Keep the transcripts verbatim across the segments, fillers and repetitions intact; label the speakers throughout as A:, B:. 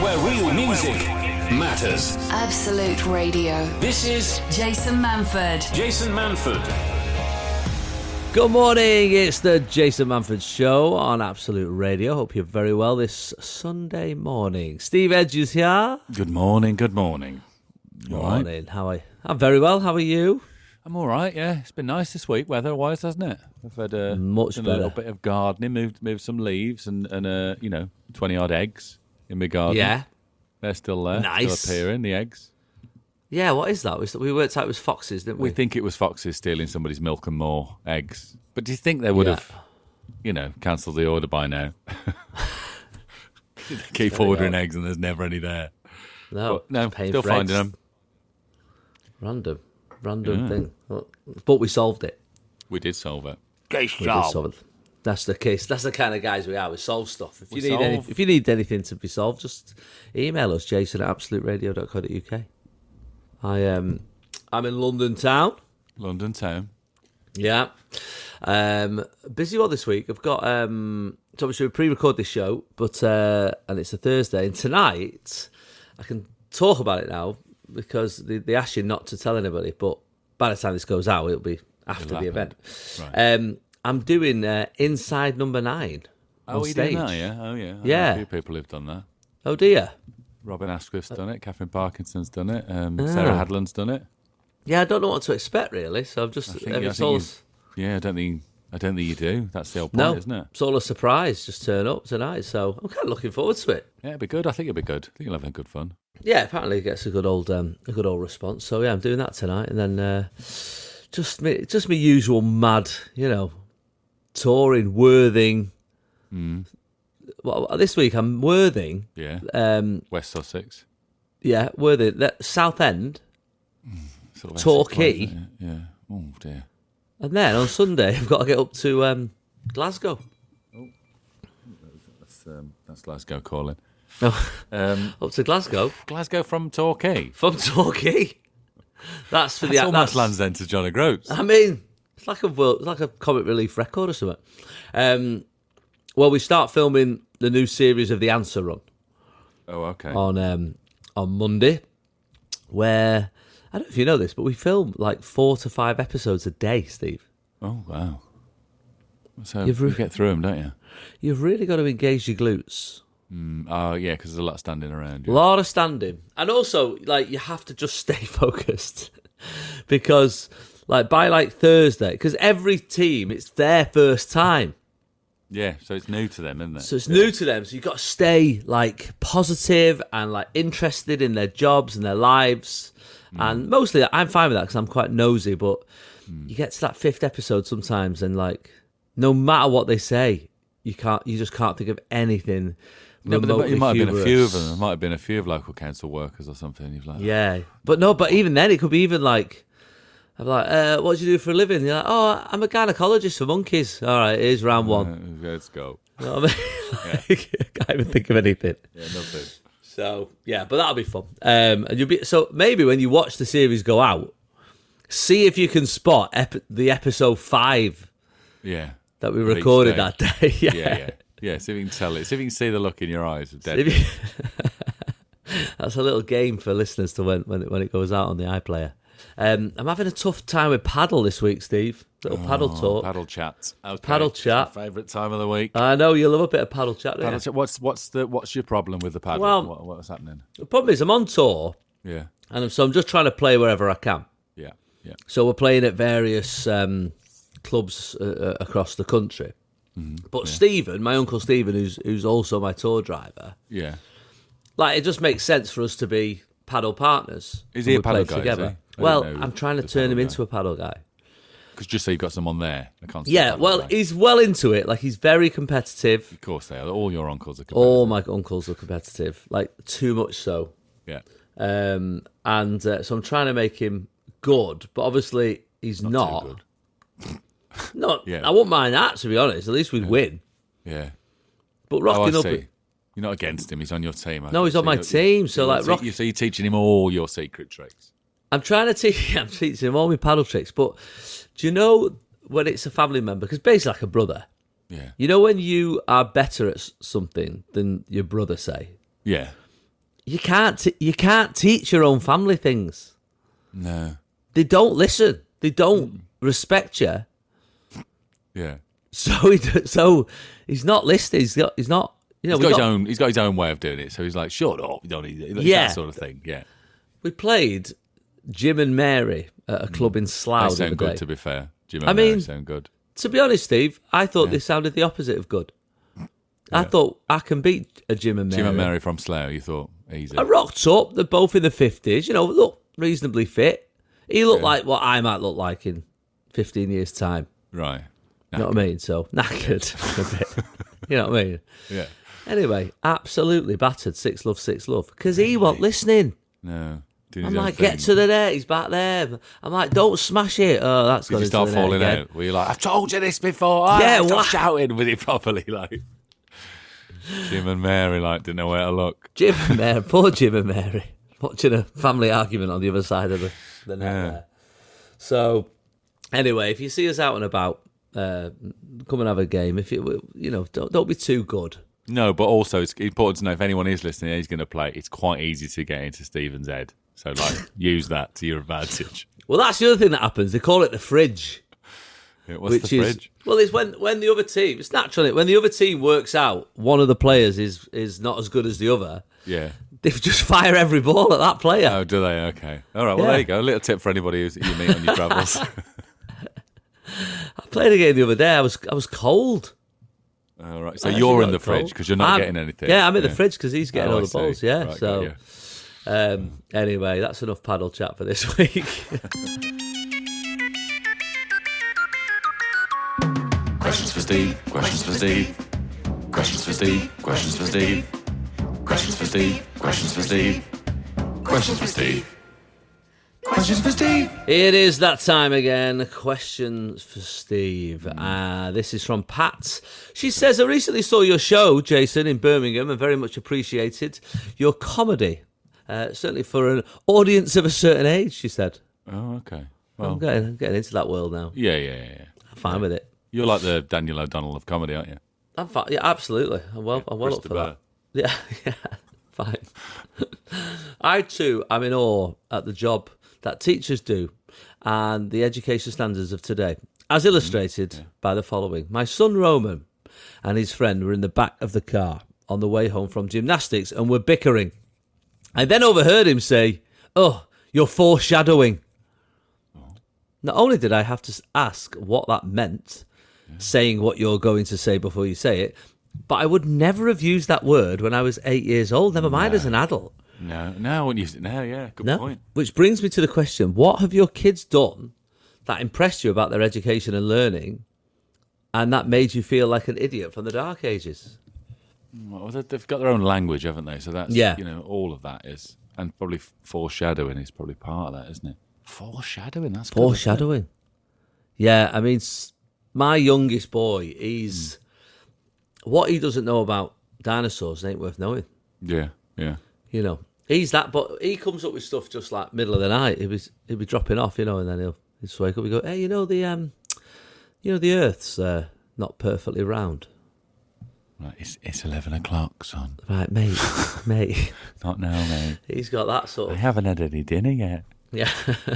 A: where real music matters.
B: Absolute Radio.
A: This is
B: Jason Manford.
A: Jason Manford.
C: Good morning, it's the Jason Manford Show on Absolute Radio. Hope you're very well this Sunday morning. Steve Edge is here.
D: Good morning, good morning.
C: Good morning, how are you? I'm very well, how are you?
D: I'm all right, yeah. It's been nice this week, weather-wise, hasn't it? I've had a,
C: Much
D: done
C: better.
D: a little bit of gardening, moved moved some leaves and, and uh, you know, twenty-odd eggs in my garden.
C: Yeah.
D: They're still there,
C: Nice.
D: still appearing, the eggs.
C: Yeah, what is that? We worked out it was foxes, didn't we?
D: We think it was foxes stealing somebody's milk and more eggs. But do you think they would
C: Yeah.
D: have, you know, cancelled the order by now? Keep ordering
C: odd.
D: eggs and there's never any there.
C: No,
D: But no,
C: just paying
D: still
C: for
D: finding
C: eggs.
D: them.
C: Random, random
D: Yeah.
C: thing. But we solved it.
D: We did solve it.
C: We did solve it. That's the case. That's the kind of guys we are. We solve stuff. If you
D: We
C: need any,
D: solve.
C: if you need anything to be solved, just email us, Jason at absolute radio dot co dot uk. I um, I'm in London town.
D: London town.
C: Yeah. Um, busy one this week. I've got um, so obviously we pre-record this show, but uh, and it's a Thursday, and tonight I can talk about it now because they, they asked you not to tell anybody, but by the time this goes out, it'll be after
D: It'll
C: the
D: happen.
C: event.
D: Right.
C: Um, I'm doing uh, Inside Number Nine on
D: Oh, you
C: stage.
D: doing that, yeah? Oh, yeah. I know
C: Yeah.
D: A few people who've done that.
C: Oh dear.
D: Robin Asquith's done it. Catherine Parkinson's done it. Um, Sarah Hadland's done it.
C: Yeah, I don't know what to expect really. So I've just
D: I think,
C: it's
D: I think
C: all,
D: you- yeah, I don't think I don't think you do. That's the whole point,
C: no,
D: isn't it?
C: it's all a surprise. Just turn up tonight. So I'm kind of looking forward to it.
D: Yeah, it'd be good. I think it'd be good. I think you'll have good fun.
C: Yeah, apparently it gets a good old um, a good old response. So yeah, I'm doing that tonight, and then uh, just me, just my usual mad, you know, touring Worthing.
D: Mm.
C: Well, this week I'm Worthing.
D: Yeah.
C: Um,
D: West Sussex.
C: yeah, Worthing. That Southend,
D: Sort of
C: Torquay.
D: Essex, isn't it? Yeah. Oh dear.
C: and then on Sunday I've got to get up to um, Glasgow.
D: That's um, that's Glasgow calling.
C: Oh,
D: Um,
C: up to Glasgow
D: Glasgow from Torquay.
C: from Torquay. That's for
D: That's
C: the
D: almost
C: that's,
D: Land's End to John O'Groats.
C: I mean, it's like a world, it's like a comic relief record or something. Um, well, we start filming the new series of The Answer Run
D: Oh, okay.
C: on um, on Monday, where I don't know if you know this, but we film like four to five episodes a day, Steve.
D: Oh, wow. So
C: You've
D: you
C: re-
D: get through them, don't you?
C: You've really got to engage your glutes.
D: Mm, oh, yeah, because there's a lot standing around.
C: A
D: Yeah.
C: lot of standing, and also like you have to just stay focused because like by like Thursday, because every team it's their first time.
D: Yeah, so it's new to them, isn't it?
C: So it's new to them. So you've got to stay like positive and like interested in their jobs and their lives. And mostly I'm fine with that because I'm quite nosy. But you get to that fifth episode sometimes, and like no matter what they say, you can't. You just can't think of anything.
D: No, but there,
C: remotely
D: it might have been a few of
C: humorous.
D: them. There might have been a few of local council workers or something. You've like,
C: Yeah, but no, but even then it could be even like. I'm like, uh, what do you do for a living? And you're like, oh, I'm a gynecologist for monkeys. All right, here's round one.
D: Uh, let's go.
C: You know what I mean? Like, I can't even think of anything.
D: Yeah, nothing.
C: So yeah, but that'll be fun. Um, and you'll be so maybe when you watch the series go out, see if you can spot ep- the episode five
D: Yeah.
C: that we
D: Of each
C: recorded
D: day.
C: that day. yeah.
D: Yeah, yeah. Yeah, see if you can tell it. See if you can see the look in your eyes of dead.
C: If you- That's a little game for listeners to when when it, when it goes out on the iPlayer. Um, I'm having a tough time with paddle this week, Steve. Little paddle
D: Oh,
C: talk.
D: Paddle chat. Okay.
C: Paddle chat.
D: Favourite time of the week.
C: I know you love a bit of paddle chat. Don't
D: Paddle
C: you?
D: chat. What's what's the what's your problem with the paddle?
C: Well-
D: what, what's happening?
C: The problem is I'm on tour,
D: Yeah,
C: and so I'm just trying to play wherever I can.
D: yeah, yeah.
C: So we're playing at various um, clubs uh, uh, across the country.
D: Mm-hmm.
C: But Stephen, my uncle Stephen, who's who's also my tour driver,
D: Yeah.
C: like it just makes sense for us to be paddle partners.
D: Is
C: when
D: he a
C: we
D: paddle
C: play
D: guy, is
C: together?
D: he? I
C: Well,
D: don't know
C: I'm trying to
D: the
C: turn him
D: paddle
C: into a paddle guy.
D: Because just so you've got someone there. a constant
C: Yeah,
D: paddle
C: well,
D: guy.
C: he's well into it. Like he's very competitive.
D: Of course they are. All your uncles are competitive.
C: All my uncles are competitive, like too much so.
D: Yeah.
C: Um, and uh, so I'm trying to make him good, but obviously he's
D: Not
C: not.
D: too good.
C: Not.
D: Yeah.
C: I wouldn't mind that, to be honest. At least we'd win.
D: Yeah.
C: But
D: Oh, I
C: rocking up.
D: see. You're not against him. He's on your team. I
C: No,
D: think.
C: he's on
D: So
C: my
D: you're-
C: team, so,
D: you're
C: like,
D: te-
C: rock-
D: you- So you're teaching him all your secret tricks.
C: I'm trying to teach. I'm teaching him all my paddle tricks. But do you know when it's a family member? Because basically, like a brother.
D: Yeah.
C: You know when you are better at s- something than your brother, say,
D: Yeah.
C: you can't t- you can't teach your own family things.
D: No.
C: They don't listen. They don't respect you.
D: Yeah.
C: So he d- so he's not listening. He's got he's not. You know,
D: He's got,
C: we
D: his
C: got
D: own. He's got his own way of doing it. So he's like, "Shut up, you don't need it." Like
C: Yeah.
D: that sort of thing. Yeah.
C: we played Jim and Mary at a club in
D: They
C: Slough the
D: sound
C: other
D: good,
C: day.
D: to be fair. Jim
C: I
D: and Mary
C: mean-
D: sound good.
C: To be honest, Steve, I thought
D: Yeah.
C: they sounded the opposite of good. I thought I can beat a Jim and Mary.
D: Jim and Mary from Slough. You thought easy.
C: I rocked up. They're both in the fifties. You know, look reasonably fit. He looked
D: Yeah.
C: like what I might look like in fifteen years' time.
D: Right.
C: You know what I mean? So knackered a bit. You know what I mean?
D: Yeah.
C: Anyway, absolutely battered. Six love, six love. Because he wasn't listening.
D: No. Doing
C: I'm
D: his own
C: like,
D: thing.
C: get to the net. He's back there. I'm like, don't smash it. Oh, that's
D: Did
C: going
D: you
C: to
D: start
C: the net
D: falling
C: again.
D: out? Were you like, I've told you this before?
C: Yeah,
D: Yeah, stop
C: what?
D: shouting with it properly. Like Jim and Mary, like, didn't know where to look.
C: Jim and Mary, poor Jim and Mary, watching a family argument on the other side of the, the net
D: Yeah.
C: there. So, anyway, if you see us out and about, uh, come and have a game. If you, you know, don't don't be too good.
D: No, but also it's important to know if anyone is listening and he's going to play, it's quite easy to get into Stephen's head. So, like, use that to your advantage.
C: Well, that's the other thing that happens. They call it the fridge.
D: Yeah, what's
C: which
D: the
C: is
D: fridge?
C: well, it's when when the other team. It's naturally when the other team works out one of the players is is not as good as the other.
D: Yeah.
C: They just fire every ball at that player.
D: Oh, do they? Okay. All right. Well,
C: Yeah.
D: there you go. A little tip for anybody who's, you meet on your travels.
C: I played a game the other day. I was I was cold.
D: All right. So
C: I
D: you're
C: actually
D: in
C: got
D: the fridge
C: cold.
D: because you're not
C: I'm-
D: getting anything.
C: Yeah, I'm in the fridge because he's getting
D: Oh,
C: all
D: I
C: the
D: see.
C: balls. Yeah.
D: Right, got
C: so
D: you.
C: um, anyway, that's enough paddle chat for this week.
E: Questions for Steve. Questions for Steve. Questions for Steve. Questions for Steve. Questions for Steve. Questions for Steve. Questions for Steve. Questions for Steve.
C: It is that time again. Questions for Steve. Uh, this is from Pat. She says, I recently saw your show, Jason, in Birmingham and very much appreciated your comedy. Uh, certainly for an audience of a certain age, she said.
D: Oh, okay.
C: I'm,
D: Well,
C: getting, I'm getting into that world now.
D: yeah, yeah, yeah. yeah.
C: I'm fine with it.
D: You're like the Daniel O'Donnell of comedy, aren't you?
C: I'm fine. Yeah, absolutely. I'm well, I'm well
D: Chris
C: up
D: de
C: for
D: Burgh.
C: that. Yeah, yeah, fine. I too am in awe at the job that teachers do and the education standards of today, as illustrated by the following. My son Roman and his friend were in the back of the car on the way home from gymnastics and were bickering. I then overheard him say, "Oh, you're foreshadowing." Not only did I have to ask what that meant, saying what you're going to say before you say it, but I would never have used that word when I was eight years old, never mind as an adult.
D: No, no, I wouldn't use it now, yeah. Good
C: No.
D: point.
C: Which brings me to the question, what have your kids done that impressed you about their education and learning and that made you feel like an idiot from the dark ages?
D: Well, they- they've got their own language, haven't they? So that's,
C: Yeah.
D: you know, all of that is, and probably foreshadowing is probably part of that, isn't it? Foreshadowing, that's good, isn't it?
C: Foreshadowing. Yeah, I mean, s- my youngest boy, he's... What he doesn't know about dinosaurs ain't worth knowing.
D: Yeah, yeah.
C: You know, he's that, but he comes up with stuff just like middle of the night. He'll be, he'll be dropping off, you know, and then he'll, he'll just wake up and go, hey, you know, the um, you know, the Earth's uh, not perfectly round.
D: Right, it's, it's eleven o'clock, son.
C: Right, mate, mate.
D: Not now, mate.
C: He's got that sort
D: I
C: of,
D: haven't had any dinner yet.
C: yeah.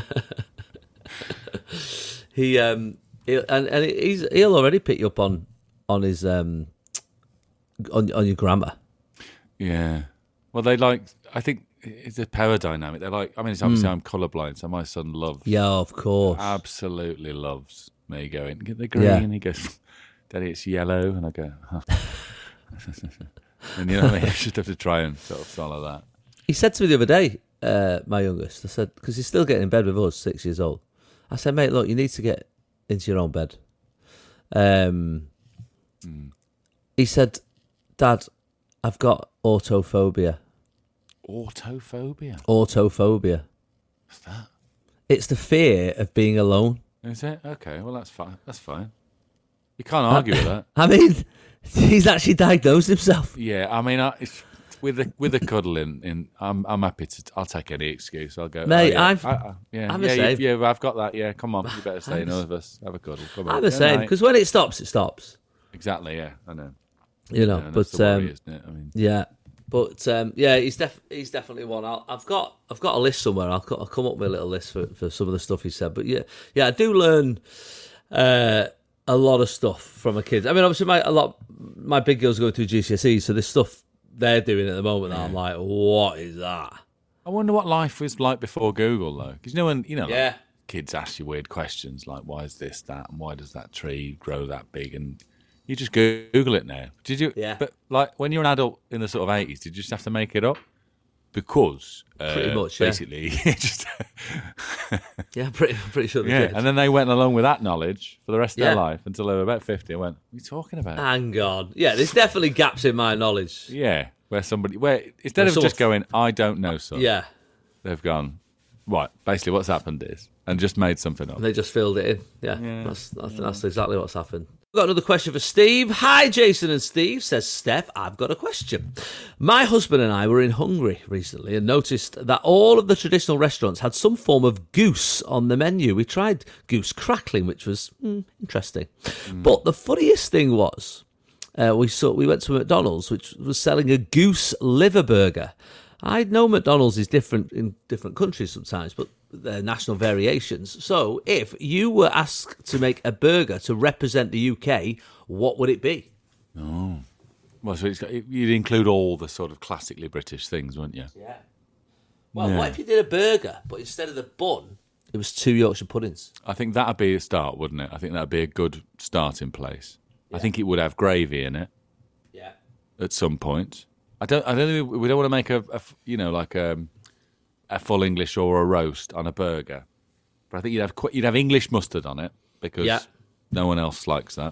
C: he um, he'll, and and he's he'll already pick you up on on his um, on on your grammar.
D: Yeah. Well, they like, I think it's a power dynamic. They're like, I mean, it's obviously I'm colourblind, so my son loves,
C: Yeah, of course.
D: absolutely loves me going, get the green.
C: Yeah.
D: He goes, Daddy, it's yellow. And I go, huh. And you know what I mean? I just have to try and sort of follow that.
C: He said to me the other day, uh, my youngest, I said, because he's still getting in bed with us, six years old. I said, mate, look, you need to get into your own bed. Um,
D: Mm.
C: He said, Dad, I've got autophobia.
D: Autophobia.
C: Autophobia.
D: What's that?
C: It's the fear of being alone.
D: Is it? Okay, well, that's fine. That's fine. You can't argue with that.
C: I mean, he's actually diagnosed himself.
D: Yeah, I mean, I, it's, with the with the cuddling, in, I'm I'm happy to. I'll take any excuse. I'll go,
C: Mate,
D: oh, yeah,
C: I've-
D: I, I, yeah,
C: I'm the
D: yeah, you-
C: same.
D: yeah, I've got that. Yeah, come on, you better stay in with us. Have a cuddle. Come on.
C: I'm the
D: Yeah,
C: same,
D: mate.
C: because when it stops, it stops.
D: Exactly. Yeah, I know.
C: You know,
D: Yeah, and
C: but
D: that's the worry,
C: um,
D: isn't it? I mean,
C: yeah. But um, yeah, he's def- he's definitely one. I'll, I've got I've got a list somewhere. I'll, I'll come up with a little list for, for some of the stuff he said. But yeah, yeah, I do learn uh, a lot of stuff from a kid. I mean, obviously, my a lot my big girls go through G C S E, so this stuff they're doing at the moment. That I'm like, what is that?
D: I wonder what life was like before Google, though. Because you know when you know, like,
C: Yeah.
D: kids ask you weird questions like, "Why is this that?" and "Why does that tree grow that big?" and you just Google it now. Did you?
C: Yeah.
D: But like when you're an adult in the sort of eighties, did you just have to make it up? Because uh,
C: Pretty much, yeah.
D: basically, just
C: Yeah, pretty pretty sure they
D: yeah.
C: did.
D: And then they went along with that knowledge for the rest of
C: Yeah.
D: their life until they were about fifty. I went, "What are you talking about?"
C: Hang on. Yeah, there's definitely gaps in my knowledge.
D: Yeah, where somebody where instead
C: Where
D: of
C: someone
D: just going, "I don't know," son,
C: Yeah,
D: they've gone, right. Basically, what's happened is, and just made something up.
C: they just filled it in. Yeah,
D: Yeah.
C: That's, that's that's exactly what's happened. We've got another question for Steve. Hi, Jason and Steve, says Steph. I've got a question. My husband and I were in Hungary recently and noticed that all of the traditional restaurants had some form of goose on the menu. We tried goose crackling, which was mm, interesting. But the funniest thing was, uh, we saw we went to McDonald's, which was selling a goose liver burger. I know McDonald's is different in different countries sometimes, but they're national variations. So if you were asked to make a burger to represent the U K, what would it be?
D: Well, so it's got, you'd include all the sort of classically British things, wouldn't you?
C: Yeah. Well,
D: Yeah.
C: what if you did a burger, but instead of the bun, it was two Yorkshire puddings?
D: I think that'd be a start, wouldn't it? I think that'd be a good starting place. I think it would have gravy in it
C: Yeah.
D: at some point. I don't. I don't think we, we don't want to make a, a you know, like a, a full English or a roast on a burger. But I think you'd have qu- you'd have English mustard on it because
C: Yeah.
D: no one else likes that.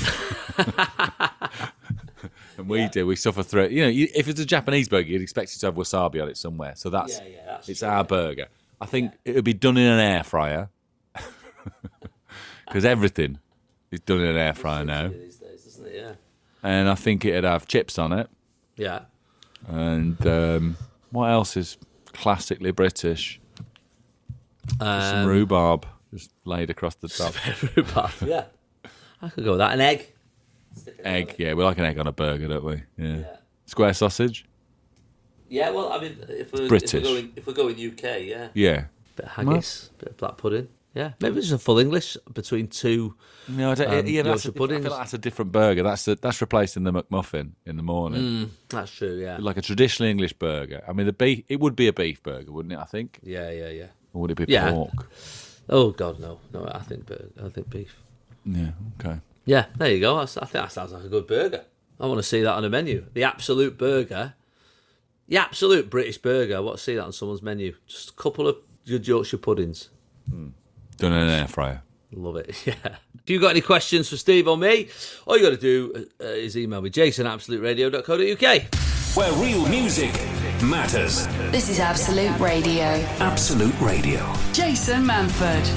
D: And we do. We suffer through it. You know, you, if it's a Japanese burger, you'd expect it to have wasabi on it somewhere. So that's,
C: Yeah, yeah, that's
D: it's
C: true,
D: our
C: yeah.
D: burger. I think it would be done in an air fryer because everything is done in an air fryer now.
C: These days, doesn't it? Yeah.
D: And I think it'd have chips on it.
C: Yeah.
D: And um, what else is classically British?
C: Um,
D: Some rhubarb just laid across the top.
C: Rhubarb. Yeah. I could go with that. An egg. Stick an
D: Egg,
C: on it.
D: yeah, we like an egg on a burger, don't we? Yeah.
C: Yeah.
D: Square sausage?
C: Yeah, well, I mean, if we're,
D: British.
C: if we're going, if we're going U K, yeah.
D: Yeah.
C: Bit of haggis, bit of black pudding. Yeah, maybe it's a full English between two.
D: No, I don't,
C: Um,
D: yeah, that's a,
C: Yorkshire
D: I feel
C: puddings.
D: like that's a different burger. That's a, that's replacing the McMuffin in the morning.
C: Mm, that's true. Yeah.
D: Like a traditional English burger. I mean, the beef. It would be a beef burger, wouldn't it? I think,
C: Yeah, yeah, yeah.
D: or would it be
C: Yeah.
D: pork?
C: Oh God, no, no. I think, bur- I think beef.
D: Yeah. Okay.
C: Yeah, there you go. That's, I think that sounds like a good burger. I want to see that on a menu. The absolute burger, the absolute British burger. I want to see that on someone's menu. Just a couple of good Yorkshire puddings.
D: Done in an air fryer.
C: Love it. Yeah. If you've got any questions for Steve or me, all you got to do uh, is email me, jason at absolute radio dot co dot uk.
A: Where real music matters.
B: This is Absolute Radio.
A: Absolute Radio.
B: Jason Manford.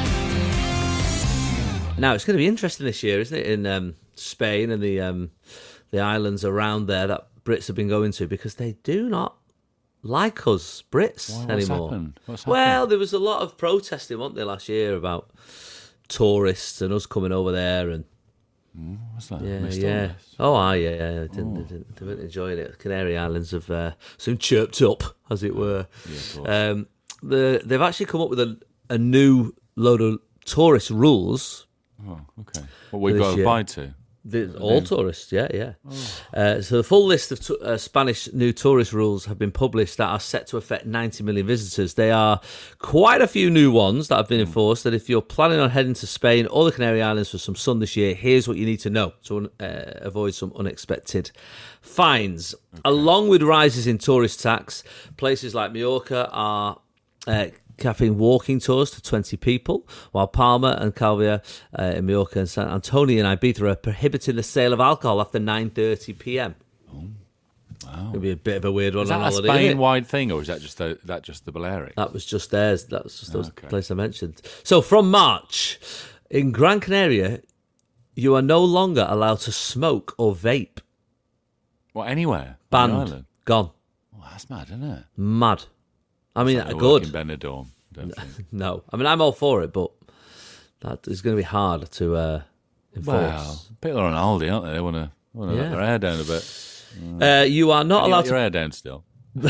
C: Now, it's going to be interesting this year, isn't it, in um, Spain and the um, the islands around there that Brits have been going to, because they do not like us Brits
D: Why, what's
C: anymore.
D: happened? What's
C: Well,
D: happened?
C: there was a lot of protesting, wasn't there, last year about tourists and us coming over there, and
D: What's that?
C: yeah,
D: Missed all
C: yeah.
D: this.
C: Oh, aye, yeah, yeah. They, didn't, they, didn't, they weren't enjoying it. Canary Islands have uh, soon chirped up, as it were.
D: Yeah, of course.
C: Um, the, they've actually come up with a, a new load of tourist rules.
D: Oh, okay. What we've
C: this
D: got to
C: year.
D: abide to.
C: The, all tourists, yeah, yeah. Uh, so the full list of t- uh, Spanish new tourist rules have been published that are set to affect ninety million visitors. There are quite a few new ones that have been enforced, that if you're planning on heading to Spain or the Canary Islands for some sun this year, here's what you need to know to uh, avoid some unexpected fines. Along with rises in tourist tax, places like Mallorca are uh, capping walking tours to twenty people, while Palma and Calvia uh, in Mallorca and San Antonio and Ibiza are prohibiting the sale of alcohol after nine thirty p.m. Oh, wow. It'll be a bit of a weird one
D: Is
C: on
D: that a
C: holiday, isn't it?
D: Spain-wide thing, or is that just the, that just the Balearic?
C: That was just theirs. That was just the
D: Okay.
C: place I mentioned. So from March, in Gran Canaria, you are no longer allowed to smoke or vape.
D: Well, anywhere. on the
C: Banned.
D: island.
C: Gone.
D: Well, that's mad, isn't it?
C: Mad. I mean,
D: It'll
C: good.
D: work in Benidorm, I don't think.
C: No. I mean, I'm all for it, but that is going to be hard to uh, enforce.
D: Well, people are on holiday, aren't they? They want to want to
C: Yeah.
D: let their hair down a bit.
C: Uh, you are not
D: Can you
C: allowed
D: let your
C: to.
D: hair down still.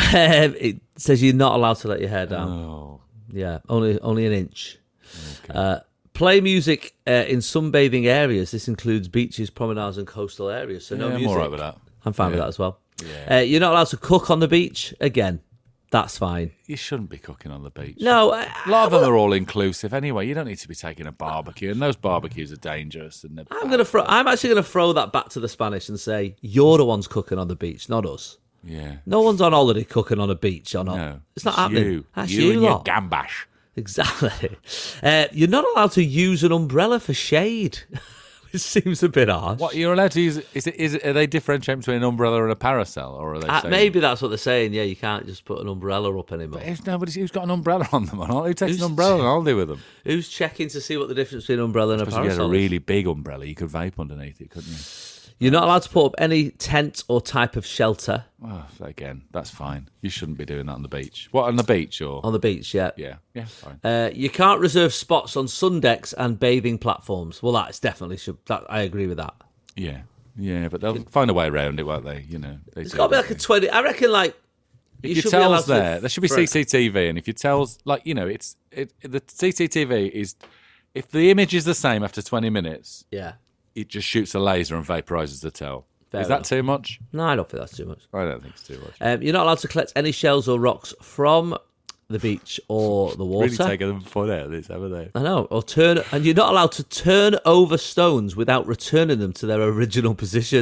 C: It says you're not allowed to let your hair down.
D: Oh,
C: Yeah, only only an inch. Uh, play music uh, in sunbathing areas. This includes beaches, promenades, and coastal areas. So no
D: yeah, I'm
C: music.
D: all right with that.
C: I'm fine with
D: Yeah.
C: that as well.
D: Yeah.
C: Uh, you're not allowed to cook on the beach. Again, that's fine.
D: You shouldn't be cooking on the beach.
C: No, I,
D: A lot of them are all inclusive anyway. You don't need to be taking a barbecue, and those barbecues are dangerous. And they're
C: I'm gonna throw. I'm actually gonna throw that back to the Spanish and say you're the ones cooking on the beach, not us.
D: yeah,
C: No one's on holiday cooking on a beach. Or not.
D: no,
C: It's not happening.
D: You,
C: That's
D: you,
C: you,
D: and
C: lot.
D: your gambash.
C: Exactly. Uh, you're not allowed to use an umbrella for shade. It seems a bit harsh.
D: What you're allowed to use? Is it? Is it? Are they differentiating between an umbrella and a parasol, or are they?
C: Uh,
D: saying,
C: maybe that's what they're saying. Yeah, you can't just put an umbrella up anymore.
D: If nobody's who's got an umbrella on them, or not? Who takes
C: Who's-
D: an umbrella on holiday with them?
C: Who's checking to see what the difference between an umbrella and a
D: Because if you had
C: parasol
D: a
C: is?
D: really big umbrella, you could vape underneath it, couldn't you?
C: You're not allowed to put up any tent or type of shelter
D: Oh, again, that's fine. You shouldn't be doing that on the beach. What, on the beach or?
C: on the beach. Yeah.
D: Yeah, yeah, fine.
C: Uh, you can't reserve spots on sun decks and bathing platforms. Well, that's definitely should. That, I agree with that.
D: Yeah, yeah, but they'll find a way around it, won't they? You know, they
C: It's
D: do
C: got to be
D: their
C: like a
D: thing.
C: twenty. I reckon like you
D: If your
C: should be allowed
D: tells
C: to-
D: there, there should be
C: for-
D: C C T V, and if your tells, like you know, it's it the C C T V is if the image is the same after twenty minutes,
C: Yeah.
D: it just shoots a laser and vaporizes the tell.
C: Fair
D: is that
C: enough.
D: too much?
C: No, I don't think that's too much.
D: I don't think it's too much.
C: Um, you're not allowed to collect any shells or rocks from the beach or the water.
D: Really taking them fun out of this, haven't they?
C: I know. Or turn, and you're not allowed to turn over stones without returning them to their original position.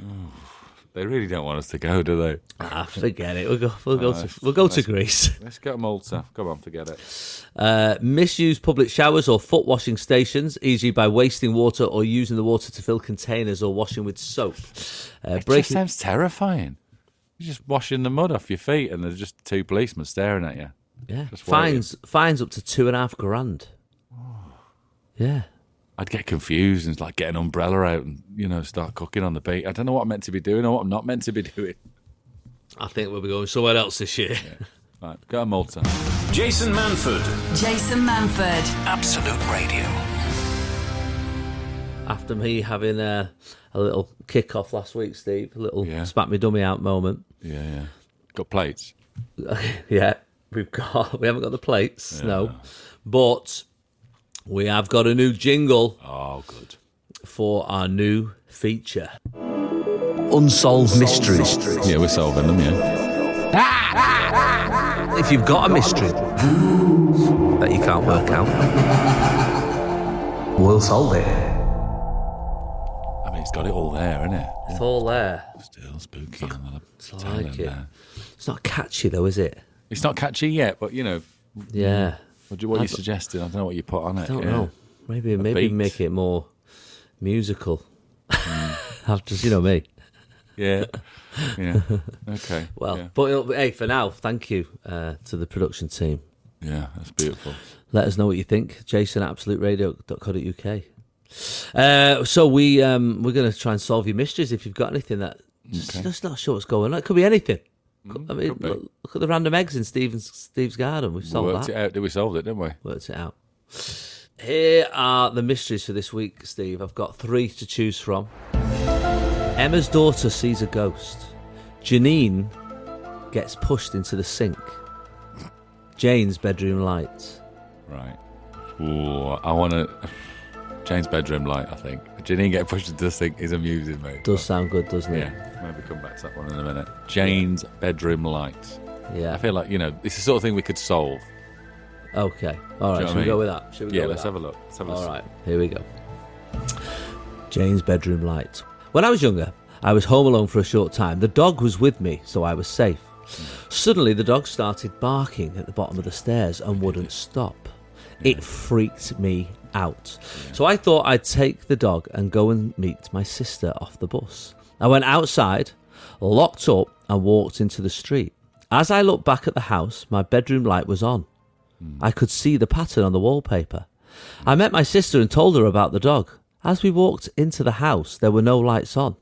D: They really don't want us to go, do they?
C: Ah, forget it. We'll go. We'll go
D: Oh,
C: to. We'll go to Greece.
D: Let's go to Malta. Come on, forget it.
C: Uh, misuse public showers or foot washing stations, for example by wasting water or using the water to fill containers or washing with soap. Uh,
D: It just
C: breaking.
D: sounds terrifying. You're just washing the mud off your feet, and there's just two policemen staring at you.
C: Yeah.
D: just worrying.
C: Fines. Fines up to two and a half grand. Yeah.
D: I'd get confused and like get an umbrella out and you know start cooking on the beach. I don't know what I'm meant to be doing or what I'm not meant to be doing.
C: I think we'll be going somewhere else this year.
D: Right, go to Malta.
A: Jason Manford,
B: Jason Manford.
A: Absolute Radio.
C: After me having a, a little kick off last week, Steve, a little
D: Yeah.
C: smack me dummy out moment.
D: Yeah, yeah. Got plates.
C: Yeah, we've got we haven't got the plates, no, but we have got a new jingle
D: Oh, good.
C: for our new feature. Unsolved mysteries.
D: Yeah, we're solving them. Yeah.
C: If you've got a mystery that you can't work out, we'll solve it.
D: I mean, it's got it all there, isn't it?
C: It's all there.
D: Still spooky on the
C: I
D: tail
C: like
D: end
C: it.
D: there.
C: It's not catchy though, is it?
D: It's not catchy yet, but you know,
C: Yeah.
D: what, do, what are
C: I
D: you
C: d-
D: suggesting? I don't know what you put on it.
C: I don't
D: yeah.
C: know. Maybe maybe
D: beat.
C: make it more musical. I've just you know me.
D: Yeah. Yeah. Okay.
C: Well,
D: yeah.
C: but it'll, hey, for now, thank you uh, to the production team.
D: Yeah, that's beautiful.
C: Let us know what you think. Jason at absolute radio dot co dot uk. Uh, so we um, we're going to try and solve your mysteries. If you've got anything that just,
D: Okay.
C: just not sure what's going on, it could be anything. I mean,
D: could be.
C: look, look at the random eggs in Steve's Steve's garden. We've solved
D: Worked
C: that.
D: it out. Did we solve it? Didn't we?
C: Worked it out. Here are the mysteries for this week, Steve. I've got three to choose from. Emma's daughter sees a ghost. Janine gets pushed into the sink. Jane's bedroom light.
D: Right. Ooh, I want to. Jane's bedroom light. I think Janine getting pushed into the sink is amusing, mate.
C: Does sound good, doesn't it?
D: Yeah, maybe come back to that one in a minute. Jane's bedroom light.
C: Yeah.
D: I feel like, you know, it's the sort of thing we could solve.
C: Okay. All right.
D: Do you know
C: Should
D: what
C: we
D: I
C: go
D: mean?
C: with that? Should we
D: Yeah,
C: go with
D: let's
C: that?
D: have a look. Let's have a
C: All
D: listen.
C: right. Here we go. Jane's bedroom light. When I was younger, I was home alone for a short time. The dog was with me, so I was safe. Suddenly, the dog started barking at the bottom of the stairs and wouldn't stop. It freaked me out. So I thought I'd take the dog and go and meet my sister off the bus. I went outside, locked up, and walked into the street. As I looked back at the house, my bedroom light was on. I could see the pattern on the wallpaper. I met my sister and told her about the dog. As we walked into the house, there were no lights on.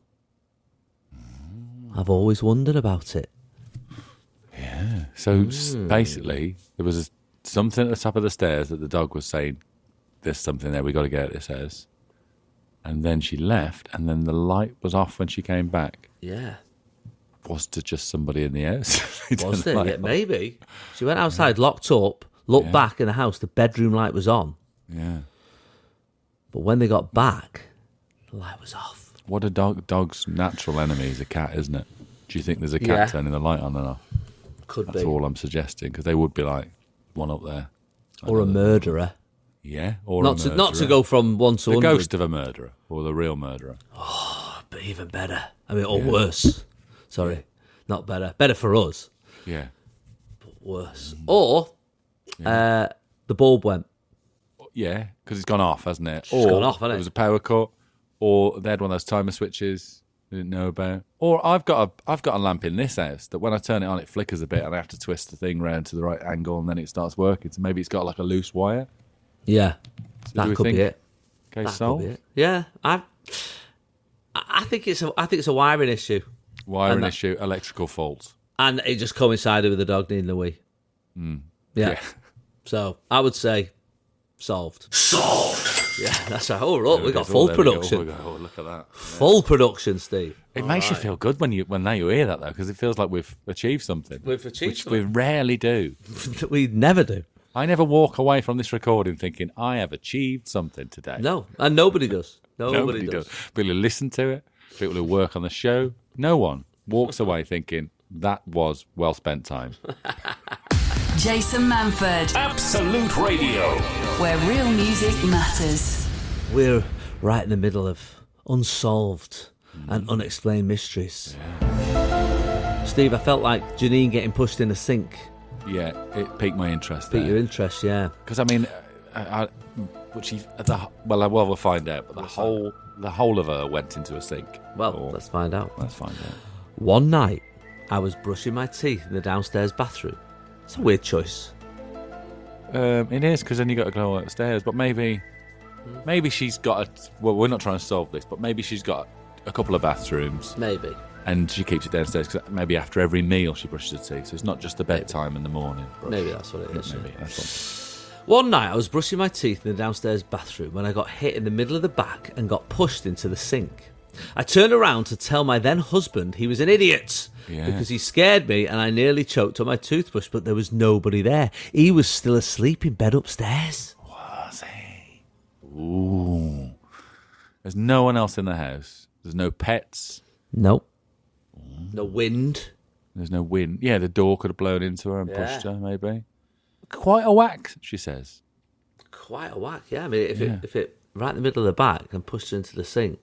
C: I've always wondered about it.
D: Yeah. So s basically, there was a, something at the top of the stairs that the dog was saying, "There's something there. We got to get this as." And then she left, and then the light was off when she came back.
C: Yeah.
D: was to just somebody in the house.
C: Was it? Yeah, maybe. She went outside, locked up, looked
D: Yeah.
C: back in the house, the bedroom light was on.
D: Yeah.
C: But when they got back, the light was off.
D: What a dog dog's natural enemy is a cat, isn't it? Do you think there's a cat
C: Yeah.
D: turning the light on and off?
C: Could
D: That's
C: be.
D: all I'm suggesting, because they would be like one up there.
C: Or a murderer.
D: Yeah, or
C: Not
D: a
C: to, not to
D: murderer.
C: go from one to
D: the
C: hundred.
D: ghost of a murderer or the real murderer.
C: But even better. I mean, or worse. Sorry. Not better. Better for us.
D: Yeah.
C: Worse. Or uh, the bulb went.
D: Yeah, because it's gone off, hasn't it?
C: It's
D: or
C: gone off, hasn't
D: it
C: it?
D: was a power cut, or they had one of those timer switches they didn't know about. Or I've got a I've got a lamp in this house that when I turn it on, it flickers a bit, and I have to twist the thing round to the right angle, and then it starts working. So maybe it's got like a loose wire.
C: Yeah.
D: So do
C: that
D: we
C: could
D: think
C: be it.
D: Case
C: That
D: solved.
C: could be it. Yeah. I I think it's a I think it's a wiring issue.
D: Wiring
C: And that-
D: issue, electrical faults.
C: And it just coincided with the dog needing a wee.
D: Mm.
C: Yeah.
D: Yeah.
C: So I would say solved.
A: Solved.
C: Yeah, that's right. Oh, look,
D: There
C: we
D: it
C: got
D: is. Oh,
C: full
D: there we go.
C: production.
D: Oh, we go. Oh, look at that.
C: Full production, Steve.
D: It makes you feel good when you when now you hear that though, because it feels like we've achieved something.
C: We've achieved
D: which
C: something.
D: we rarely do.
C: We never do.
D: I never walk away from this recording thinking I have achieved something today.
C: No, and nobody does. Nobody,
D: Nobody
C: does.
D: does. People who listen to it, people who work on the show, no one walks away thinking that was well spent time.
B: Jason Manford,
A: Absolute Radio.
B: where real music matters.
C: We're right in the middle of unsolved and unexplained mysteries. Steve, I felt like Janine getting pushed in a sink.
D: Yeah, it piqued my interest.
C: Piqued your interest, yeah.
D: Because I mean, I, I, but she, the, well, well, we'll find out. But the whole, the whole of her went into a sink.
C: Well,
D: Or-
C: let's find out.
D: let's find out.
C: One night, I was brushing my teeth in the downstairs bathroom. It's a weird choice.
D: Um, it is, because then you got to go upstairs. But maybe, maybe she's got a. Well, we're not trying to solve this, but maybe she's got a couple of bathrooms,
C: Maybe.
D: and she keeps it downstairs. Cause maybe after every meal she brushes her teeth, so it's not just the bedtime in the morning. brush.
C: Maybe that's what it is.
D: Maybe
C: yeah.
D: that's what.
C: One night, I was brushing my teeth in the downstairs bathroom when I got hit in the middle of the back and got pushed into the sink. I turned around to tell my then husband he was an idiot
D: Yeah.
C: because he scared me and I nearly choked on my toothbrush, but there was nobody there. He was still asleep in bed upstairs.
D: Was he? Ooh. There's no one else in the house. There's no pets.
C: Nope. No wind.
D: There's no wind. Yeah, the door could have blown into her and pushed
C: Yeah.
D: her, maybe. Quite a whack, she says.
C: Quite a whack, yeah. I mean, if
D: Yeah.
C: it if it right in the middle of the back and pushed her into the sink.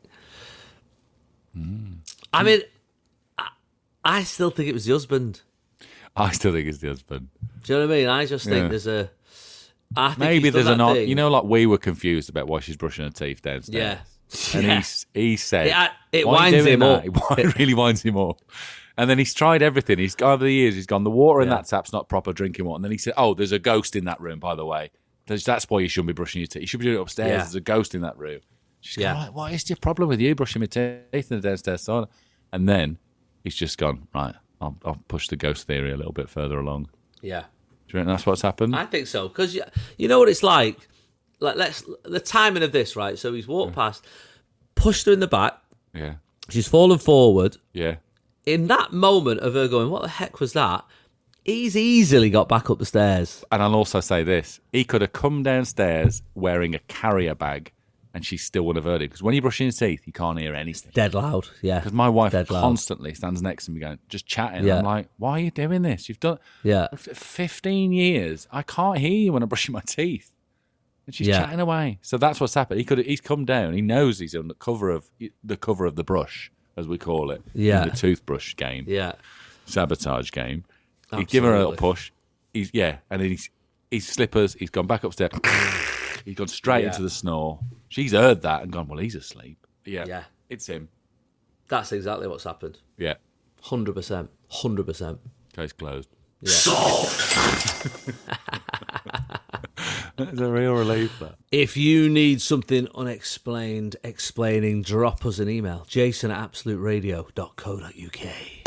D: Mm.
C: I mean, I, I still think it was the husband.
D: I still think it's the husband.
C: Do you know what I mean? I just think
D: Yeah.
C: there's a. I think
D: Maybe
C: he's done
D: there's an
C: that
D: odd.
C: thing.
D: You know, like we were confused about why she's brushing her teeth downstairs.
C: Yeah.
D: And
C: Yeah.
D: he, he said,
C: It, uh, it
D: "Why are you
C: winds
D: doing
C: him
D: that?"
C: up.
D: It really winds him up. And then he's tried everything. He's over the years, he's gone, the water in
C: Yeah.
D: that tap's not proper drinking water. And then he said, oh, there's a ghost in that room, by the way. That's, that's why you shouldn't be brushing your teeth. You should be doing it upstairs.
C: Yeah.
D: There's a ghost in that room. She's
C: Yeah.
D: gone, right, what is your problem with you brushing my teeth in the downstairs sauna? And then he's just gone, right, I'll, I'll push the ghost theory a little bit further along.
C: Yeah.
D: Do you reckon that's what's happened?
C: I think so because you, you know what it's like. Like let's the timing of this, right? So he's walked past, pushed her in the back.
D: yeah.
C: She's fallen forward.
D: Yeah.
C: In that moment of her going, "What the heck was that?" He's easily got back up the stairs.
D: And I'll also say this. He could have come downstairs wearing a carrier bag and she still wouldn't have heard it. Because when you're brushing your teeth, you can't hear anything.
C: Dead loud. Yeah.
D: Because my wife
C: Dead loud.
D: constantly stands next to me going, just chatting.
C: Yeah.
D: I'm like, why are you doing this? You've done
C: Yeah.
D: f- fifteen years. I can't hear you when I'm brushing my teeth. And she's
C: Yeah.
D: chatting away. So that's what's happened. He could he's come down. He knows he's on the cover of the cover of the brush, as we call it.
C: Yeah.
D: In the toothbrush game.
C: Yeah.
D: Sabotage game. He's given her a little
C: Absolutely.
D: push. He's yeah, and then he's he's slippers. He's gone back upstairs. He's gone straight
C: Yeah.
D: into the snore. She's heard that and gone. Well, he's asleep. Yeah,
C: Yeah.
D: it's him.
C: That's exactly what's happened.
D: Yeah,
C: Hundred percent. Hundred percent.
D: case closed.
C: Yeah.
A: Solved.
D: It's a real relief. That.
C: If you need something unexplained, explaining, drop us an email. Jason at absolute radio dot co dot uk.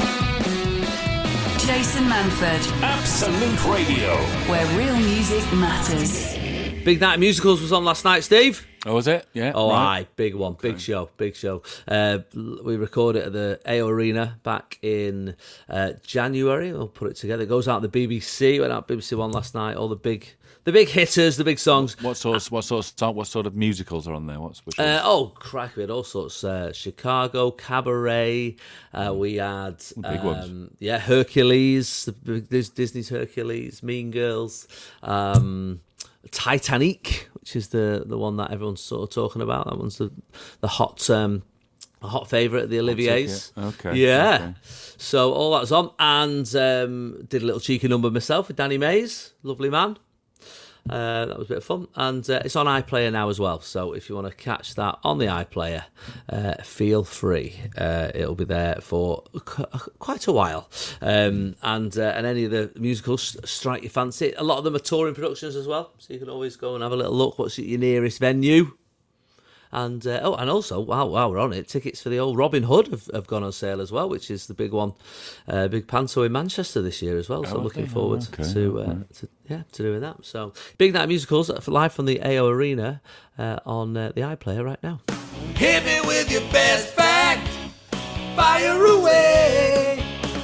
B: Jason Manford,
A: Absolute Radio.
B: where real music matters.
C: Big Night of Musicals was on last night, Steve.
D: Oh, was it? Yeah.
C: Oh,
D: right.
C: aye, big one, big show, big show. Uh, we recorded at the A O Arena back in uh, January. We'll put it together. It goes out on the B B C. Went out B B C One last night. All the big, the big hitters, the big songs.
D: What sort of what sort of song- what sort of musicals are on there? What's which
C: Uh,
D: ones?
C: oh, crack! We had all sorts. Uh, Chicago, Cabaret. Uh, we had
D: Big
C: um,
D: ones.
C: yeah, Hercules. The big Dis- Disney's Hercules, Mean Girls, um, Titanic, which is the the one that everyone's sort of talking about. That one's the the hot um, a hot favourite at the Olivier's.
D: Okay,
C: yeah.
D: okay.
C: So all that was on, and um, did a little cheeky number myself with Danny Mays, lovely man. Uh, that was a bit of fun, and uh, it's on iPlayer now as well. So if you want to catch that on the iPlayer, uh, feel free. Uh, it'll be there for qu- quite a while, um, and uh, and any of the musicals strike your fancy. A lot of them are touring productions as well, so you can always go and have a little look. What's at your nearest venue? And uh, oh, and also, wow, while we're on it, tickets for the old Robin Hood have, have gone on sale as well, which is the big one, uh, big panto in Manchester this year as well. So
D: Oh,
C: looking
D: okay.
C: forward
D: Okay.
C: to, uh, to yeah to doing that. So big night of musicals live from the A O Arena uh, on uh, the iPlayer right now.
E: Hit me with your best fact. Fire away.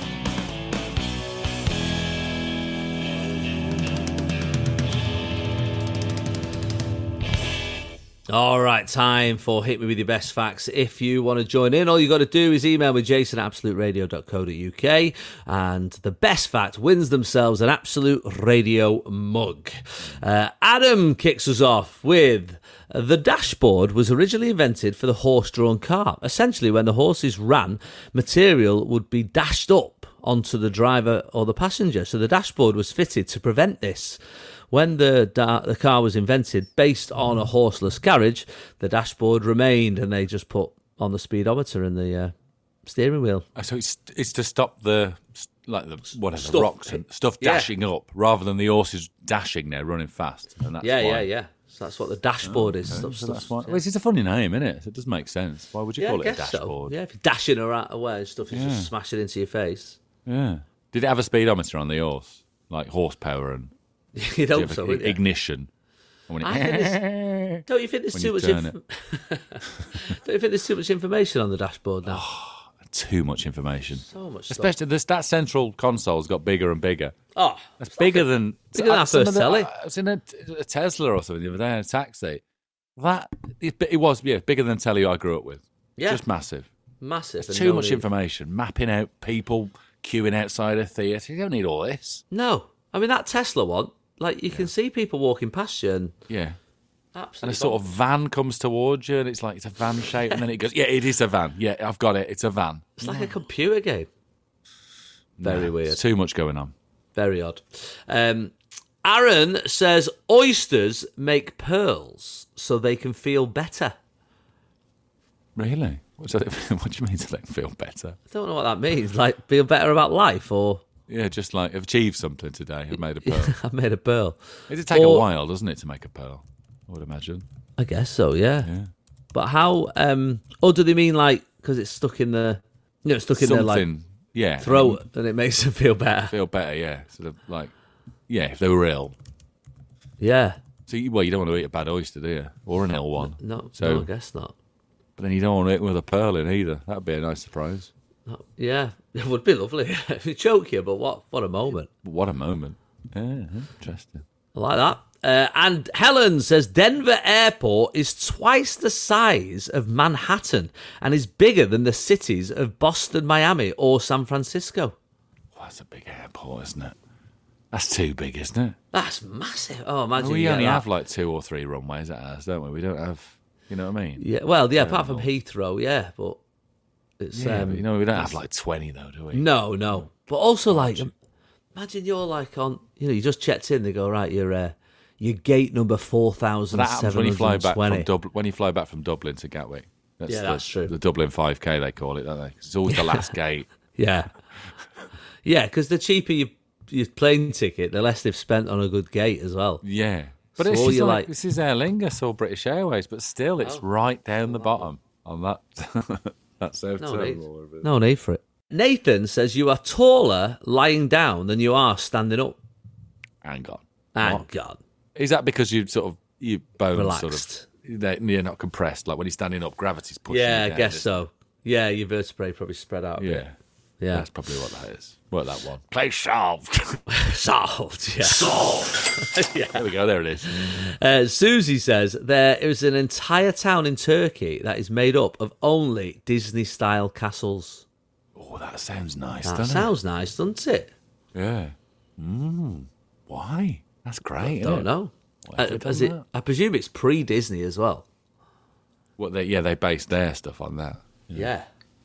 C: All right, time for Hit Me With Your Best Facts. If you want to join in, all you got to do is email me, jason at absolute radio dot co dot uk, and the best fact wins themselves an Absolute Radio mug. Uh, Adam kicks us off with, the dashboard was originally invented for the horse-drawn car. Essentially, when the horses ran, material would be dashed up onto the driver or the passenger, so the dashboard was fitted to prevent this. When the da- the car was invented based on a horseless carriage, the dashboard remained, and they just put on the speedometer and the uh, steering wheel.
D: Oh, so it's it's to stop the like the whatever
C: Stuff.
D: rocks and stuff
C: Yeah.
D: dashing up rather than the horses dashing there running fast. And that's
C: Yeah,
D: why.
C: yeah, yeah. So that's what the dashboard is.
D: Okay,
C: Stuff-
D: so
C: stuff-
D: that's why.
C: yeah.
D: Well, it's a funny name, isn't it? So it does make sense. Why would you
C: Yeah,
D: call
C: I
D: it a
C: guess so.
D: dashboard?
C: Yeah, if you're dashing around away and stuff, you
D: Yeah.
C: just smash it into your face.
D: Yeah. Did it have a speedometer on the horse, like horsepower and
C: You'd
D: did it
C: hope
D: have
C: so,
D: a-
C: wouldn't you?
D: ignition? And when it-
C: I think it's- Don't you think there's
D: When
C: too
D: you
C: much?
D: turn
C: Inf- Don't you think there's too much information on the dashboard now?
D: Too much information.
C: so much, stuff.
D: Especially this, that central console's got bigger and bigger.
C: Oh,
D: That's bigger than
C: bigger than our
D: some
C: first
D: of the-
C: telly.
D: I was in a, a Tesla or something the other day in a taxi. That it, it was yeah bigger than telly I grew up with.
C: Yeah.
D: Just massive.
C: massive. and
D: Too
C: no
D: much
C: need-
D: information. Mapping out people queuing outside a theatre. You don't need all this.
C: No, I mean that Tesla one. Like you can see people walking past you, and
D: Yeah.
C: absolutely.
D: And a sort of van comes towards you, and it's like it's a van shape, and then it goes, yeah, it is a van. Yeah, I've got it. It's a van.
C: It's like a computer game. Very
D: No,
C: weird.
D: It's too much going on.
C: Very odd. Um, Aaron says oysters make pearls so they can feel better.
D: Really? What, does that, what do you mean to like feel better?
C: I don't know what that means. Like feel better about life, or
D: Yeah, just like I've achieved something today. I've made a pearl.
C: I've made a pearl.
D: It'd take
C: Or-
D: a while, doesn't it, to make a pearl? I would imagine.
C: I guess so. Yeah.
D: Yeah.
C: But how? Um, or do they mean like because it's stuck in the, you know, it's stuck in their like
D: Something, yeah.
C: throat, and it makes them feel better?
D: Feel better, yeah. Sort of like, yeah, if they were ill.
C: Yeah.
D: So, you, well, you don't want to eat a bad oyster, do you? Or an ill one.
C: No.
D: So-
C: no, I guess not.
D: But then you don't want to eat with a pearl in either. That'd be a nice surprise.
C: No. Yeah, it would be lovely. It would choke you, but what? What a moment.
D: But what a moment. Yeah, interesting.
C: I like that. Uh, and Helen says Denver Airport is twice the size of Manhattan and is bigger than the cities of Boston, Miami, or San Francisco.
D: Well, that's a big airport, isn't it? That's too big, isn't it?
C: That's massive. Oh, imagine
D: we
C: you get
D: only
C: that.
D: have like two or three runways at ours, don't we? We don't have, you know what I mean?
C: Yeah, well, yeah, apart from Heathrow, yeah, but it's
D: Yeah,
C: um,
D: but, you know, we don't have like twenty though, do we?
C: no, no. But also, like, imagine you're like on, you know, you just checked in. They go, right, you're uh, you're gate number four thousand
D: That happens when
C: seven
D: you fly
C: hundred
D: back from
C: twenty.
D: Dublin. When you fly back from Dublin to Gatwick. That's
C: Yeah,
D: the,
C: that's true.
D: The Dublin five K they call it, don't they? It's always the last gate.
C: Yeah, yeah, because the cheaper you, your plane ticket, the less they've spent on a good gate as well.
D: Yeah, but
C: So
D: it's
C: all
D: just
C: you
D: like,
C: like-
D: this is Aer Lingus or British Airways, but still, it's right down the bottom on that. That's so
C: No need.
D: terrible.
C: No need for it. Nathan says you are taller lying down than you are standing up.
D: Hang on.
C: And
D: What?
C: God,
D: Is that because you sort of you bones
C: relaxed.
D: sort of They're, you're not compressed. Like when you're standing up, gravity's pushing
C: Yeah,
D: you
C: I
D: down,
C: guess
D: isn't
C: so. Yeah, your vertebrae probably spread out.
D: it?
C: A
D: Yeah.
C: bit. Yeah.
D: That's probably what that is. What that one? Play solved.
C: Solved. Yeah.
A: Solved.
D: There we go. There it is.
C: Uh, Susie says there is an entire town in Turkey that is made up of only Disney-style castles.
D: Oh, that sounds nice,
C: That
D: doesn't
C: sounds nice, doesn't it?
D: it? Yeah. Mm. Why? That's great.
C: Don't
D: isn't it?
C: know.
D: Why have
C: Uh,
D: they
C: has
D: done
C: it,
D: that?
C: I presume it's pre-Disney as well.
D: What they? Yeah, they based their stuff on that.
C: Yeah.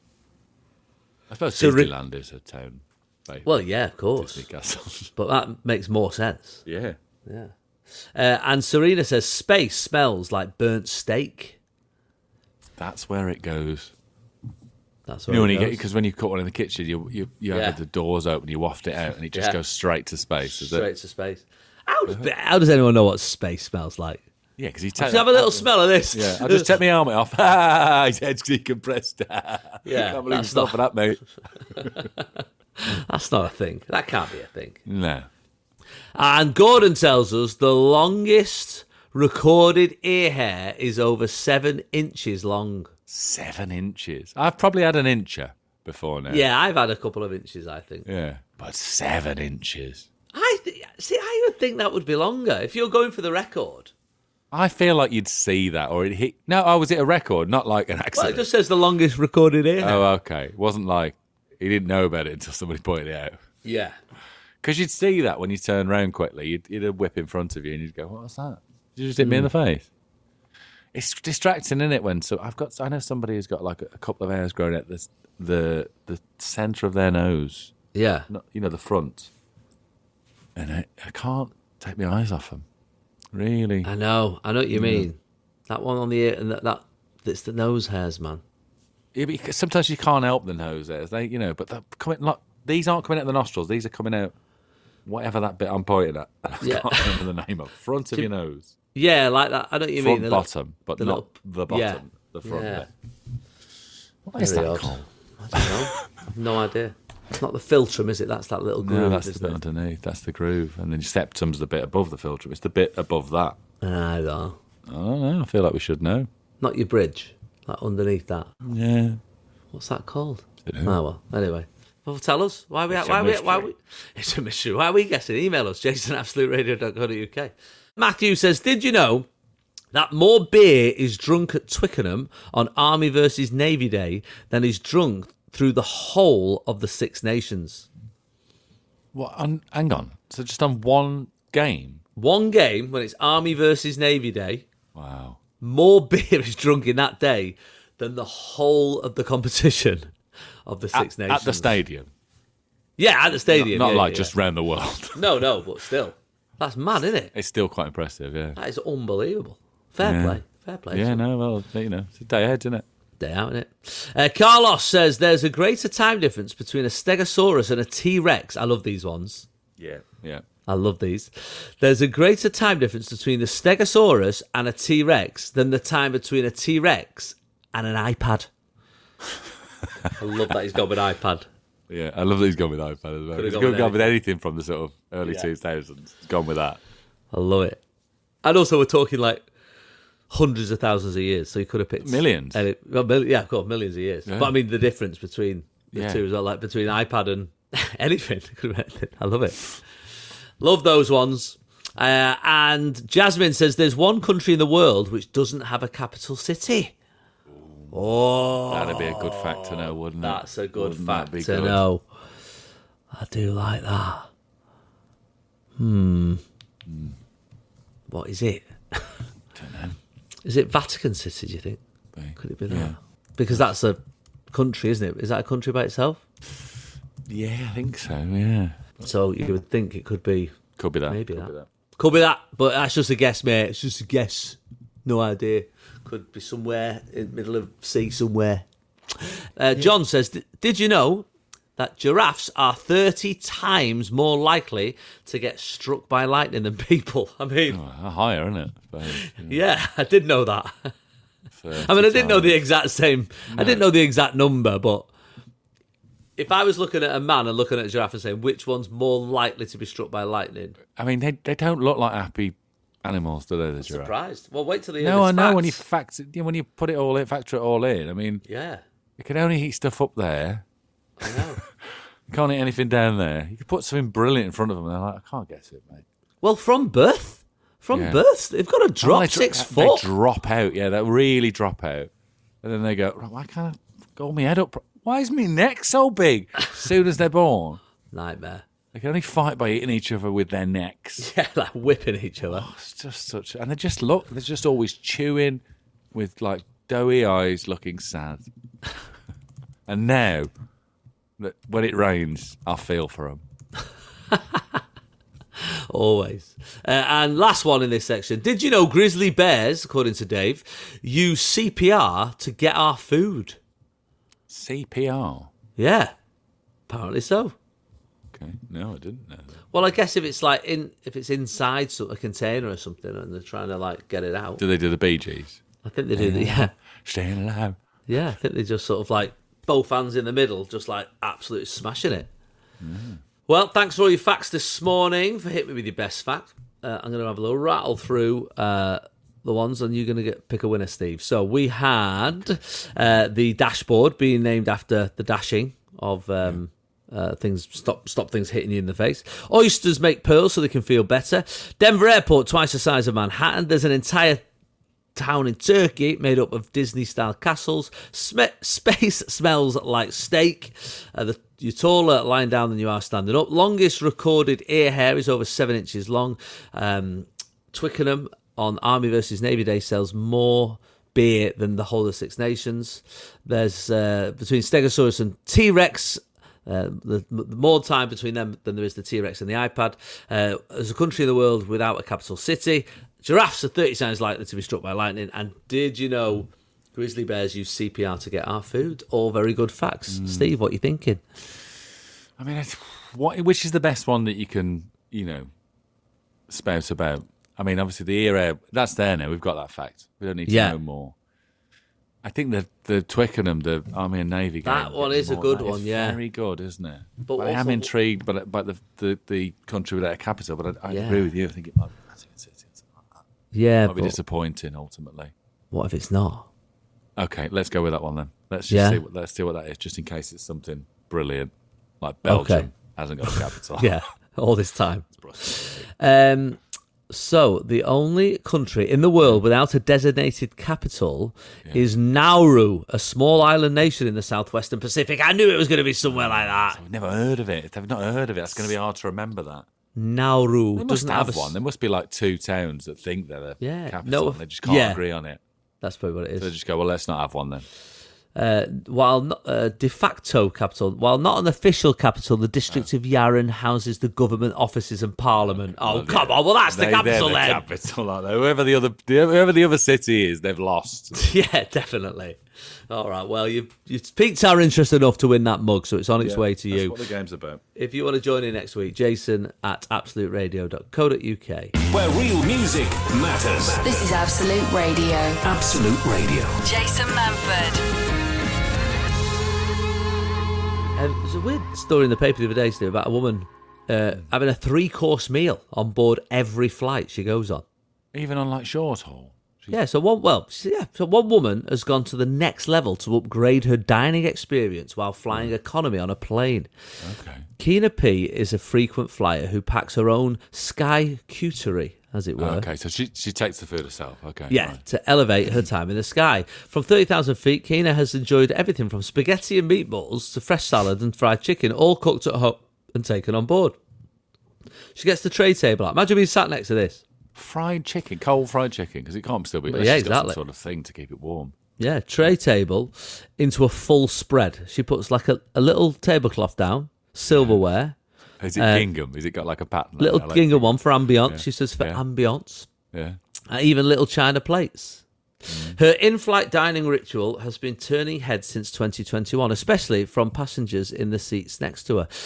D: I suppose
C: So re-
D: Disneyland is a town. Based
C: Well, yeah, of course.
D: Disney castles.
C: But that makes more sense.
D: Yeah.
C: Yeah. Uh, and Serena says space smells like burnt steak.
D: That's where it goes.
C: That's
D: You
C: what
D: know when
C: it
D: you get
C: goes.
D: because when you cut one in the kitchen, you you you
C: Yeah.
D: have the doors open, you waft it out, and it just
C: Yeah.
D: goes straight to space. Is
C: straight
D: it?
C: to space. How does, how does anyone know what space smells like?
D: Yeah, because you
C: Just
D: take
C: have a little smell of this.
D: Yeah, I just take my helmet off. Ah, his head's decompressed.
C: Yeah,
D: can't believe
C: that's
D: yourself for that, mate.
C: That's not a thing. That can't be a thing.
D: No.
C: And Gordon tells us the longest recorded ear hair is over seven inches long.
D: Seven inches. I've probably had an incher before now.
C: Yeah, I've had a couple of inches, I think.
D: Yeah. But seven inches.
C: I th- see. I would think that would be longer if you're going for the record.
D: I feel like you'd see that, or it hit. No, oh, was it a record? Not like an
C: Well,
D: accident.
C: it just says the longest recorded ear hair.
D: Oh, okay. It wasn't like he didn't know about it until somebody pointed it out.
C: Yeah.
D: Because you'd see that when you turn round quickly. You'd, you'd a whip in front of you, and you'd go, "What was that? Did you just hit me in the face?" It's distracting, isn't it? When so I've got, I know somebody who's got like a, a couple of hairs growing at the the the centre of their nose,
C: Yeah.
D: not you know the front, and I, I can't take my eyes off them. Really,
C: I know. I know what you mean. That one on the ear, and that, that it's the nose hairs, man.
D: yeah, because sometimes you can't help the nose hairs. They, you know, but they're coming. Like, these aren't coming out the nostrils. These are coming out. Whatever that bit I'm pointing at, I
C: Yeah.
D: can't remember the name of. Front of your nose,
C: Yeah, like that. I know what you
D: front
C: mean. The little-
D: bottom, but
C: the
D: not
C: little-
D: the bottom,
C: yeah.
D: the front
C: Yeah.
D: bit. What is
C: Very
D: that
C: odd.
D: called?
C: I don't know. I've no idea. It's not the philtrum, is it? That's that little groove.
D: No, that's the
C: isn't
D: bit
C: it?
D: underneath. That's the groove, and then your septum's the bit above the filter. It's the bit above that.
C: I don't know.
D: I don't know. I feel like we should know.
C: Not your bridge. Like underneath that.
D: Yeah.
C: What's that called?
D: Dunno.
C: Oh well. Anyway. Well, tell us why we
D: It's a
C: why we why
D: mystery.
C: we it's a mystery. Why are we guessing? Email us, jason at absolute radio dot co dot uk. Matthew says, did you know that more beer is drunk at Twickenham on Army versus Navy Day than is drunk through the whole of the Six Nations?
D: What? On, hang on. So just on one game?
C: One game when it's Army versus Navy Day,
D: Wow.
C: more beer is drunk in that day than the whole of the competition of the Six
D: At,
C: Nations.
D: at the stadium.
C: Yeah, at the stadium.
D: Not
C: yeah,
D: like
C: yeah,
D: just
C: yeah.
D: round the world.
C: No, no, but still. That's mad, isn't it?
D: It's still quite impressive, yeah.
C: That is unbelievable. Fair
D: Yeah.
C: play. Fair play.
D: Yeah, no, well, you know, it's a day ahead, isn't it?
C: Day out, innit? Uh, Carlos says there's a greater time difference between a Stegosaurus and a T-Rex. I love these ones.
D: Yeah. Yeah.
C: I love these. There's a greater time difference between the Stegosaurus and a T-Rex than the time between a T-Rex and an iPad. I love that he's got an iPad.
D: Yeah, I love that he's gone with iPad as well.
C: Could've
D: He's
C: gone
D: gone,
C: with
D: gone with anything from the sort of early
C: Yeah.
D: two thousands. He's gone with that.
C: I love it. And also we're talking like hundreds of thousands of years, so he could have picked...
D: Millions.
C: Any, well, mil- yeah, of course, millions of years.
D: Yeah.
C: But I mean the difference between the
D: Yeah.
C: two is like between iPad and anything. Could have been anything. I love it. Love those ones. Uh, and Jasmine says there's one country in the world which doesn't have a capital city. Oh,
D: That'd be a good fact to know, wouldn't it?
C: that's a good
D: Wouldn't that
C: fact
D: be
C: to
D: good?
C: know. I do like that. Hmm. What is it?
D: Don't know.
C: Is it Vatican City, do you think?
D: Maybe.
C: Could it be that?
D: Yeah.
C: Because that's a country, isn't it? Is that a country by itself?
D: Yeah, I think so, yeah.
C: So you would think it could be...
D: Could be that.
C: Maybe
D: Could
C: that.
D: be that.
C: Could be that, but that's just a guess, mate. It's just a guess. No idea. Could be somewhere in the middle of sea somewhere. Uh, John says, did you know that giraffes are thirty times more likely to get struck by lightning than people? I mean,
D: Oh, higher, isn't it? But,
C: yeah, I did know that.
D: yeah,
C: I mean, I didn't know the
D: times.
C: exact same. I didn't know the exact number, but if I was looking at a man and looking at a giraffe and saying which one's more likely to be struck by lightning,
D: I mean, they they don't look like happy animals, do they? The giraffe?
C: Surprised. Well, wait till the
D: No, I know when you factor, you know, when you put it all in, factor it all in. I mean,
C: Yeah,
D: you can only eat stuff up there.
C: I know.
D: You can't eat anything down there. You could put something brilliant in front of them, and they're like, I can't get to it, mate.
C: Well, from birth, from
D: Yeah.
C: birth, they've got to drop
D: Oh, they dro-
C: six
D: they
C: foot.
D: drop out, yeah, they really drop out. And then they go, right, why can't I hold my head up? Why is my neck so big? As soon as they're born,
C: Nightmare.
D: they can only fight by eating each other with their necks.
C: Yeah, like whipping each other.
D: It's just such, and they just look, they're just always chewing with like doughy eyes, looking sad. And now, that when it rains, I feel for them.
C: Always. Uh, and last one in this section. Did you know grizzly bears, according to Dave, use C P R to get our food?
D: C P R.
C: Yeah, apparently so.
D: Okay, no, I didn't know that.
C: Well, I guess if it's like in if it's inside so- a container or something, and they're trying to like get it out,
D: Do they do the Bee Gees?
C: I think they do. The, yeah,
D: Staying alive.
C: yeah. I think they just sort of like both hands in the middle, just like absolutely smashing it.
D: Mm.
C: Well, thanks for all your facts this morning. For hit me with your best fact. Uh, I'm going to have a little rattle through uh, the ones, and you're going to get pick a winner, Steve. So we had uh, the dashboard being named after the dashing of um, uh, things, stop stop things hitting you in the face. Oysters make pearls so they can feel better. Denver Airport, twice the size of Manhattan. There's an entire town in Turkey made up of Disney-style castles. Sm- space smells like steak. Uh, the, you're taller lying down than you are standing up. Longest recorded ear hair is over seven inches long. Um, Twickenham on Army versus Navy Day sells more beer than the whole of Six Nations. There's uh, between Stegosaurus and T-Rex. Uh, the, the more time between them than there is the T-Rex and the iPad. Uh, there's a country in the world without a capital city. Giraffes are thirty times likely to be struck by lightning. And did you know grizzly bears use C P R to get our food? All very good facts.
D: Mm.
C: Steve, what are you thinking?
D: I mean, it's, what, which is the best one that you can, you know, spout about? I mean, obviously the ear air, that's there now. We've got that fact. We don't need to
C: Yeah.
D: know more. I think the the Twickenham, the Army and Navy game.
C: That one is a
D: more-
C: good
D: that
C: one, yeah.
D: Very good, isn't it?
C: But
D: But I am
C: also-
D: intrigued by, by the, the the country without a capital, but I, I
C: Yeah.
D: agree with you. I think it might be Vatican City.
C: Yeah,
D: It might be
C: but
D: disappointing ultimately.
C: what if it's not?
D: Okay, let's go with that one then. Let's just
C: Yeah.
D: see what let's see what that is, just in case it's something brilliant, like Belgium
C: Okay.
D: hasn't got a capital.
C: Yeah, all this time.
D: It's Brussels.
C: Um, so the only country in the world without a designated capital is Nauru, a small island nation in the southwestern Pacific. I knew it was going to be somewhere like that.
D: I've never heard of it. If they've not heard of it, that's going to be hard to remember that.
C: Nauru
D: They must
C: doesn't
D: have,
C: have, a,
D: one. There must be like two towns that think they're the
C: Yeah,
D: capital.
C: no,
D: and they just can't
C: yeah.
D: agree on it.
C: That's probably what it
D: So they
C: is.
D: just go, well, let's not have one then.
C: Uh, while not, uh, de facto capital, while not an official capital, the district of Yarran houses the government offices and parliament. Oh,
D: Well,
C: come
D: yeah.
C: on! Well, that's
D: They-
C: the capital
D: they're the
C: then.
D: capital, aren't they? Whoever the other, whoever the other city is, they've lost.
C: Yeah, definitely. All right. Well, you've you've piqued our interest enough to win that mug, so it's on its way to
D: That's
C: you.
D: what the game's about.
C: If you want to join in next week, Jason at absolute radio dot co dot uk.
A: Where real music matters.
B: This is Absolute Radio.
A: Absolute Radio.
B: Jason Manford.
C: Um, there's a weird story in the paper the other day, Steve, about a woman uh, having a three-course meal on board every flight she goes on.
D: Even on like short haul. She's-
C: Yeah, so one well, yeah, so one woman has gone to the next level to upgrade her dining experience while flying economy on a plane.
D: Okay.
C: Keena P is a frequent flyer who packs her own sky cutery, as it were.
D: Okay, so she she takes the food herself. Okay.
C: Yeah,
D: right.
C: to elevate her time in the sky. From thirty thousand feet, Keena has enjoyed everything from spaghetti and meatballs to fresh salad and fried chicken, all cooked at home and taken on board. She gets the tray table out. Imagine being sat next to this.
D: Fried chicken, cold fried chicken, because it can't still be.
C: Well,
D: unless
C: yeah,
D: she's got
C: exactly.
D: some sort of thing to keep it warm.
C: Yeah, tray table into a full spread. She puts like a, a little tablecloth down, silverware,
D: Is it
C: Uh,
D: gingham? Is it got like a pattern?
C: little
D: I like
C: gingham one for ambiance.
D: Yeah.
C: She says for
D: Yeah.
C: ambiance.
D: Yeah.
C: Uh, even little china plates. Her in-flight dining ritual has been turning heads since twenty twenty-one, especially from passengers in the seats next to her.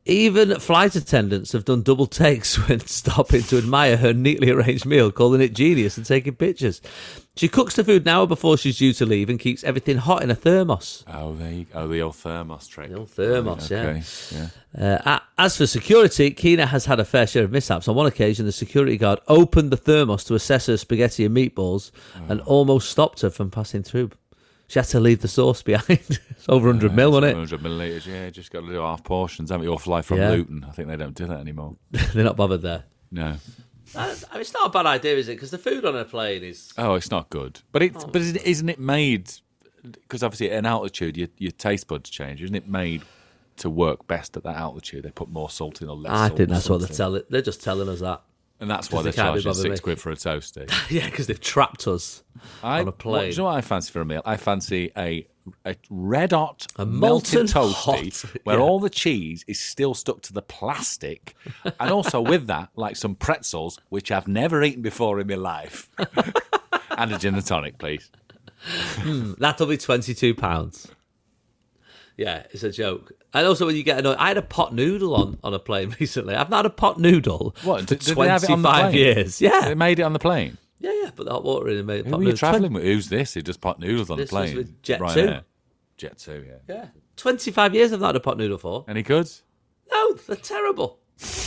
C: Even flight attendants have done double takes when stopping to admire her neatly arranged meal, calling it genius and taking pictures. She cooks the food an hour before she's due to leave and keeps everything hot in a thermos.
D: Oh, there you go. Oh, the old thermos trick.
C: The old thermos,
D: Right, okay,
C: yeah.
D: yeah.
C: Uh, as for security, Keena has had a fair share of mishaps. On one occasion, the security guard opened the thermos to assess her spaghetti and meatballs
D: Oh.
C: and almost stopped her from passing through. She had to leave the sauce behind. It's over one hundred mil, wasn't it?
D: one hundred millilitres, yeah. Just got to do half portions, haven't you? Or fly from
C: Yeah.
D: Luton. I think they don't do that anymore.
C: They're not bothered there.
D: No.
C: I mean, it's not a bad idea, is it? Because the food on a plane is...
D: Oh, it's not good. But it, but isn't isn't it made... Because obviously at an altitude, your, your taste buds change. Isn't it made to work best at that altitude? They put more salt in or less
C: I
D: salt
C: think
D: or
C: that's what they're
D: something.
C: telling. They're just telling us that.
D: And that's why
C: Because
D: they're
C: they can't be
D: charging
C: bothered
D: six
C: making-
D: quid for a toasty.
C: Yeah, because they've trapped us
D: I,
C: on a plane.
D: What, do you know what I fancy for a meal? I fancy a a red hot
C: A
D: melted
C: molten
D: toasty
C: hot,
D: where
C: yeah.
D: all the cheese is still stuck to the plastic, and also with that, like some pretzels, which I've never eaten before in my life, and a gin and tonic, please.
C: That'll be twenty-two pounds. Yeah, it's a joke. And also when you get annoyed... I had a pot noodle on, on a plane recently. I've not had a pot noodle
D: What?
C: for
D: Did, did they have it on the
C: twenty-five
D: plane?
C: years. Yeah.
D: They made it on the plane.
C: Yeah, yeah, put the hot water in and made
D: Who
C: pot
D: were you
C: noodles.
D: travelling with? Who's this? Who does pot noodles on
C: This
D: the
C: was
D: plane?
C: with Jet
D: Right
C: two.
D: there. Jet two, yeah.
C: Yeah. twenty-five years I've not had a pot noodle for.
D: Any good?
C: No, they're terrible.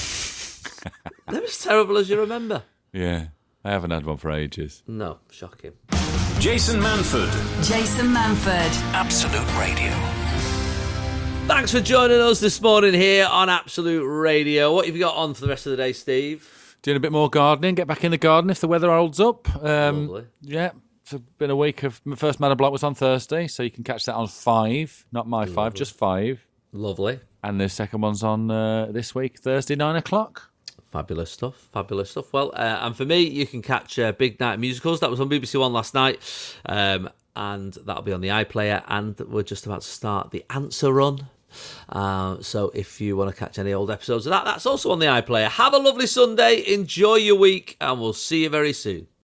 C: They're as terrible as you remember.
D: Yeah. I haven't had one for ages.
C: No, shocking.
A: Jason Manford,
B: Jason Manford.
A: Absolute Radio.
C: Thanks for joining us this morning here on Absolute Radio. What have you got on for the rest of the day, Steve?
D: Doing a bit more gardening. Get back in the garden if the weather holds up. Um,
C: Lovely.
D: Yeah. It's been a week of... My first Manor Block was on Thursday, so you can catch that on five. Not my five, just five.
C: Lovely.
D: And the second one's on uh, this week, Thursday, nine o'clock.
C: Fabulous stuff. Fabulous stuff. Well, uh, and for me, you can catch uh, Big Night Musicals. That was on B B C One last night. Um, and that'll be on the iPlayer. And we're just about to start the Answer Run. Uh, so if you want to catch any old episodes of that, that's also on the iPlayer. Have a lovely Sunday. Enjoy your week. And we'll see you very soon.